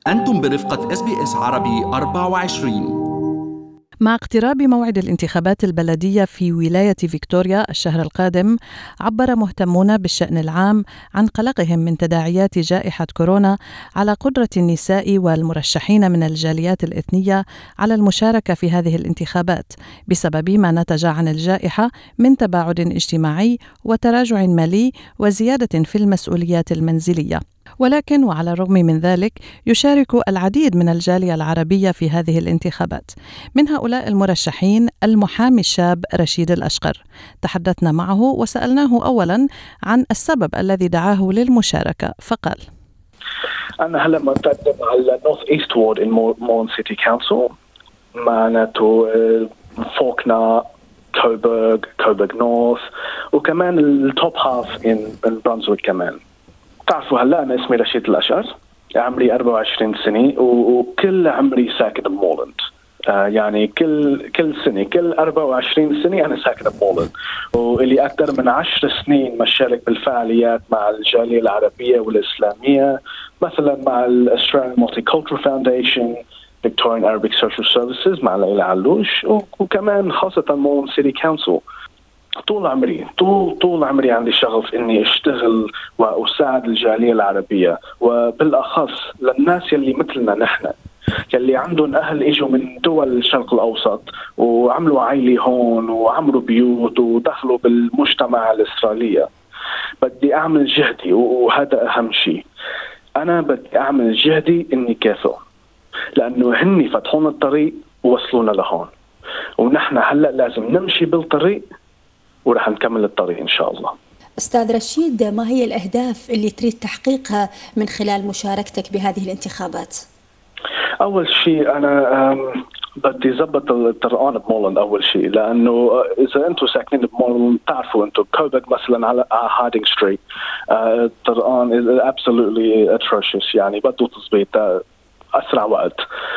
أنتم برفقة SBS عربي 24. مع اقتراب موعد الانتخابات البلدية في ولاية فيكتوريا الشهر القادم، عبر مهتمون بالشأن العام عن قلقهم من تداعيات جائحة كورونا على قدرة النساء والمرشحين من الجاليات الإثنية على المشاركة في هذه الانتخابات بسبب ما نتج عن الجائحة من تباعد اجتماعي وتراجع مالي وزيادة في المسؤوليات المنزلية. ولكن وعلى الرغم من ذلك يشارك العديد من الجالية العربية في هذه الانتخابات. من هؤلاء المرشحين المحامي الشاب رشيد الأشقر. تحدثنا معه وسألناه أولا عن السبب الذي دعاه للمشاركة، فقال: أنا هلا مقدم على نورث إيست وورد in مولن سيتي كونسل، معناته فوكنا، كوبرغ نورث، وكمان التوب هاف in برانزويك كمان. تعرفوا هلا أنا اسمي رشيد الأشقر، عمري 24 سنة وكل عمري ساكن بمولند. يعني كل سنة، كل 24 سنة أنا ساكن بمولند، واللي أكثر من 10 سنين مشارك بالفعاليات مع الجالية العربية والإسلامية، مثلا مع الأستراليان Multicultural Foundation، Victorian Arabic Social Services مع ليلى علوش، وكمان خاصة مولن سيتي كونسل. طول عمري عندي شغف إني أشتغل وأساعد الجالية العربية، وبالأخص للناس يلي مثلنا نحن، يلي عندهم أهل إجوا من دول الشرق الأوسط وعملوا عائلة هون وعملوا بيوت ودخلوا بالمجتمع الإسرائيلي. بدي أعمل جهدي، وهذا أهم شيء. أنا بدي أعمل جهدي إني كافئ، لأنه هني فتحون الطريق ووصلونا لهون، ونحن هلأ لازم نمشي بالطريق ورح نكمل الطريق إن شاء الله. أستاذ رشيد، ما هي الأهداف اللي تريد تحقيقها من خلال مشاركتك بهذه الانتخابات؟ أول شيء أنا بدي زبط الطرقان بمولند أول شيء، لأنه إذا أنتم ساكنين بمولند تعرفوا أنتم كوبك مثلا على هاردينغ ستريت، الطرقان is absolutely atrocious، يعني بده تظبيط أسرع وقت.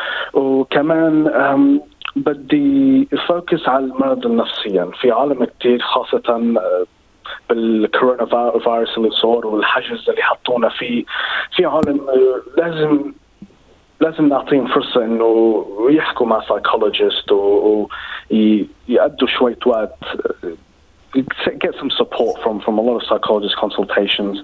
وكمان بدي فوكس على المرض النفسي في عالم كتير، خاصة بالكورونا فيروس اللي صار والحجز اللي حطونا فيه. في عالم لازم نعطيهم فرصة إنه يحكوا مع سايكولوجيست ويقضوا شوية وقت، get some support from a lot of psychologist consultations.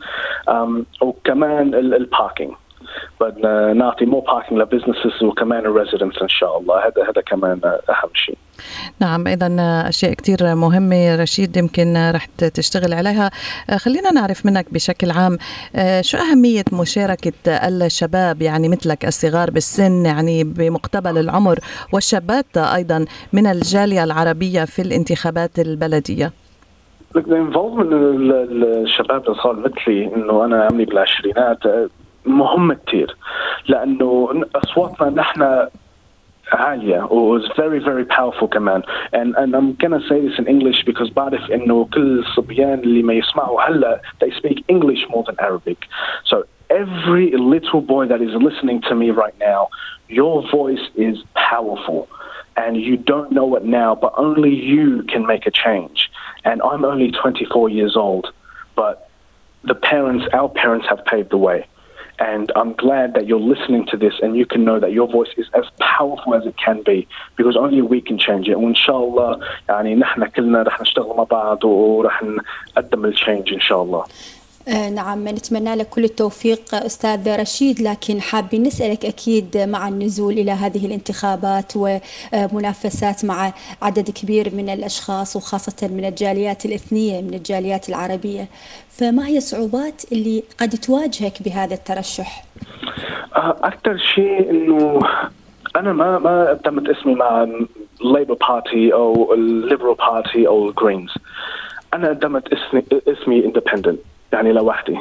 وكمان الباركينج، بدنا نعطي مو باركينج لبزنسز وكمان الريزيدنتس إن شاء الله. هذا كمان أهم شيء. نعم، إذن أشياء كتير مهمة رشيد يمكن رح تشتغل عليها. خلينا نعرف منك بشكل عام شو أهمية مشاركة الشباب، يعني مثلك الصغار بالسن، يعني بمقتبل العمر، والشابات أيضا من الجالية العربية في الانتخابات البلدية؟ الانفولفمنت الشباب الصغار مثلي، إنه أنا عمري بالعشرينات، مهم كتير، لأنه أصواتنا نحن عالية و is very very powerful كمان. and I'm gonna say this in English because بعرف إنه كل الصبيان اللي ما يسمعوا هلا they speak English more than Arabic. So every little boy that is listening to me right now, your voice is powerful, and you don't know it now, but only you can make a change. And I'm only 24 years old, but our parents have paved the way. And I'm glad that you're listening to this and you can know that your voice is as powerful as it can be, because only we can change it. وإن شاء الله يعني نحن كلنا رح نشتغل مع بعض ورح نقدم التشينج إن شاء الله. نعم، نتمنى لك كل التوفيق أستاذ رشيد، لكن حابين نسألك أكيد مع النزول إلى هذه الانتخابات ومنافسات مع عدد كبير من الأشخاص وخاصة من الجاليات الإثنية، من الجاليات العربية، فما هي الصعوبات اللي قد تواجهك بهذا الترشح؟ أكثر شيء إنه أنا ما قدمت اسمي مع الليبر بارتي أو الليبرال بارتي أو الجرينز. أنا قدمت اسمي independent، يعني لوحدي.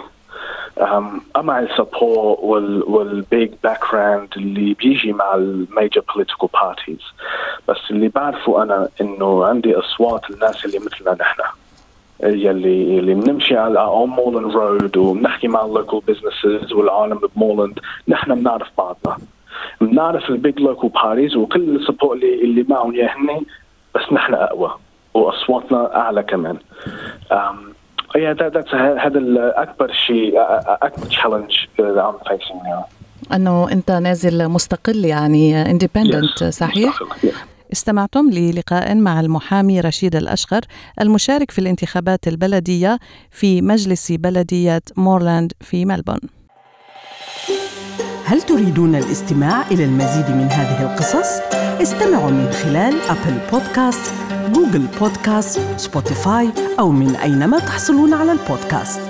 أما السبورت والبيج باكراوند اللي بيجي مع الميجر political parties، بس اللي بعرفه أنا إنه عندي أصوات الناس اللي مثلنا نحن، اللي بنمشي على مولند رود وبنحكي مع اللوكال بيزنسز والعالم بمولند. نحن بنعرف بعضنا، بنعرف البيج لوكال بارتيز وكل السبورت اللي معهم يهني، بس نحن أقوى وأصواتنا أعلى كمان. هذا الأكبر شيء، أكبر challenge that I'm facing now. أنه أنت نازل مستقل يعني independent، صحيح؟ استمعتم للقاء مع المحامي رشيد الأشقر المشارك في الانتخابات البلدية في مجلس بلدية مورلاند في ملبورن. هل تريدون الاستماع إلى المزيد من هذه القصص؟ استمعوا من خلال أبل بودكاست، جوجل بودكاست، سبوتيفاي أو من أينما تحصلون على البودكاست.